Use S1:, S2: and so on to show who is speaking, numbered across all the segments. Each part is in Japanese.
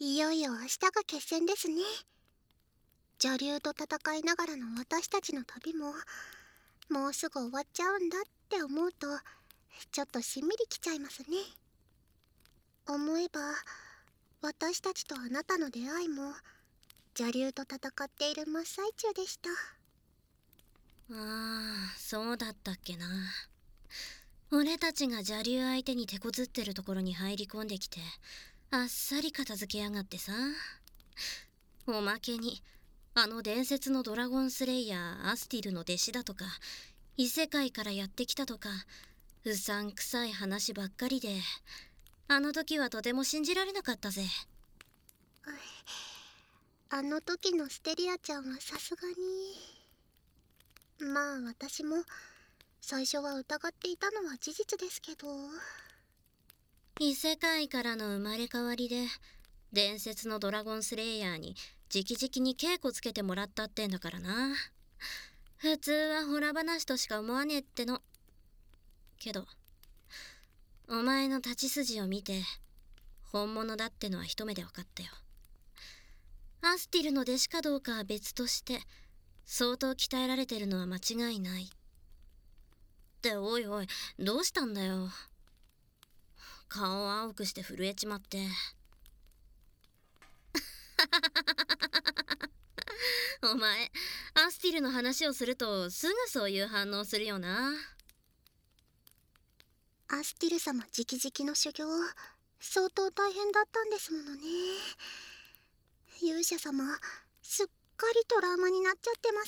S1: いよいよ明日が決戦ですね。邪竜と戦いながらの私たちの旅ももうすぐ終わっちゃうんだって思うとちょっとしんみりきちゃいますね。思えば私たちとあなたの出会いも邪竜と戦っている真っ最中でした。
S2: ああ、そうだったっけな。俺たちが邪竜相手に手こずってるところに入り込んできてあっさり片付けやがってさ。おまけにあの伝説のドラゴンスレイヤーアスティルの弟子だとか異世界からやってきたとかうさんくさい話ばっかりで、あの時はとても信じられなかったぜ。
S1: あの時のステリアちゃんはさすがに。まあ私も最初は疑っていたのは事実ですけど。
S2: 異世界からの生まれ変わりで伝説のドラゴンスレイヤーに直々に稽古つけてもらったってんだからな。普通はホラ話としか思わねえっての。けどお前の立ち筋を見て本物だってのは一目で分かったよ。アスティルの弟子かどうかは別として相当鍛えられてるのは間違いないって。おいおい、どうしたんだよ。顔を青くして震えちまって。お前アスティルの話をするとすぐそういう反応するよな。
S1: アスティル様直々の修行相当大変だったんですものね。勇者様すっかりトラウマになっちゃってます。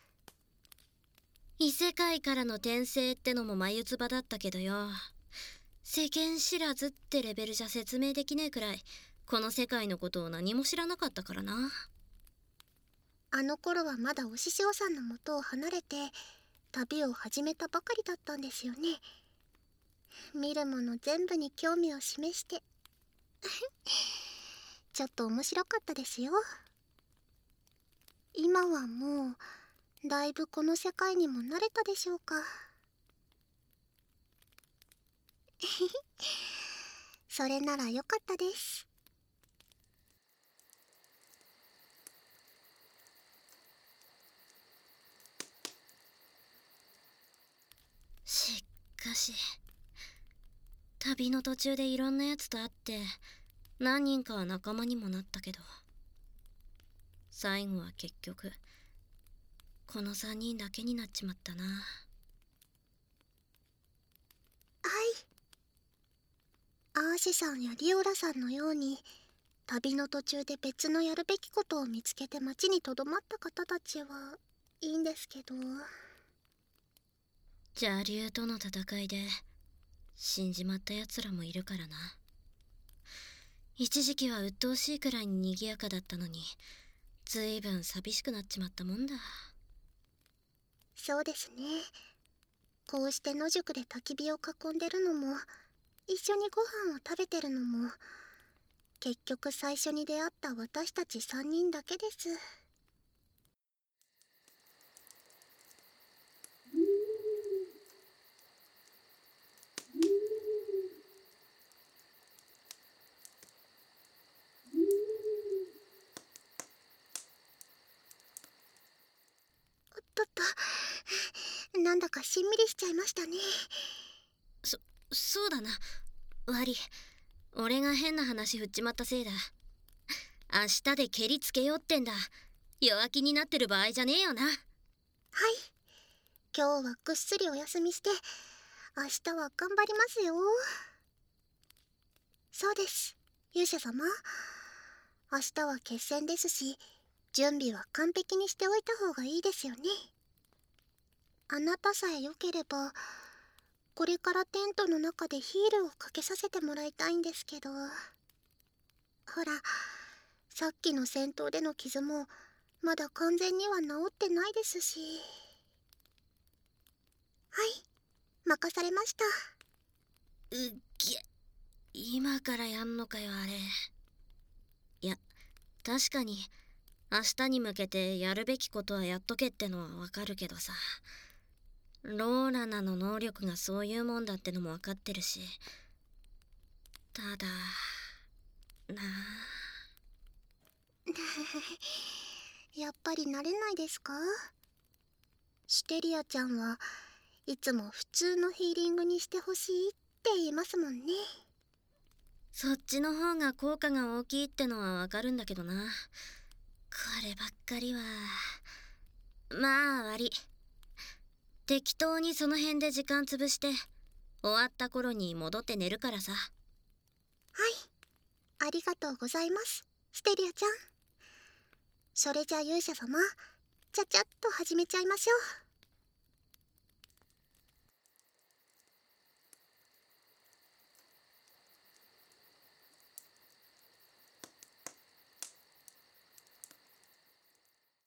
S2: 異世界からの転生ってのも眉唾だったけどよ、世間知らずってレベルじゃ説明できねえくらいこの世界のことを何も知らなかったからな。
S1: あの頃はまだお師匠さんの元を離れて旅を始めたばかりだったんですよね。見るもの全部に興味を示してちょっと面白かったですよ。今はもうだいぶこの世界にも慣れたでしょうか。それならよかったです。
S2: しかし旅の途中でいろんなやつと会って何人かは仲間にもなったけど、最後は結局この3人だけになっちまったな。
S1: はい、アーシェさんやリオラさんのように旅の途中で別のやるべきことを見つけて町にとどまった方たちはいいんですけど。
S2: 邪竜との戦いで死んじまったやつらもいるからな。一時期は鬱陶しいくらいに賑やかだったのにずいぶん寂しくなっちまったもんだ。
S1: そうですね。こうして野宿で焚き火を囲んでるのも一緒にご飯を食べてるのも結局最初に出会った私たち3人だけです。おっとっと、なんだかしんみりしちゃいましたね。
S2: そうだな、悪い。俺が変な話振っちまったせいだ。明日で蹴りつけようってんだ。弱気になってる場合じゃねえよな。
S1: はい、今日はぐっすりお休みして明日は頑張りますよ。そうです、勇者様。明日は決戦ですし準備は完璧にしておいた方がいいですよね。あなたさえ良ければこれからテントの中でヒールをかけさせてもらいたいんですけど。ほら、さっきの戦闘での傷もまだ完全には治ってないですし。はい、任されました。
S2: うっげ、今からやんのかよあれ。いや確かに明日に向けてやるべきことはやっとけってのはわかるけどさ、ローラナの能力がそういうもんだってのもわかってるし、ただなあ。
S1: やっぱり慣れないですか？ステリアちゃんはいつも普通のヒーリングにしてほしいって言いますもんね。
S2: そっちの方が効果が大きいってのはわかるんだけどな。こればっかりは。まあ悪い。適当にその辺で時間潰して終わった頃に戻って寝るからさ。
S1: はい、ありがとうございます、ステリアちゃん。それじゃ勇者様、ちゃちゃっと始めちゃいましょう。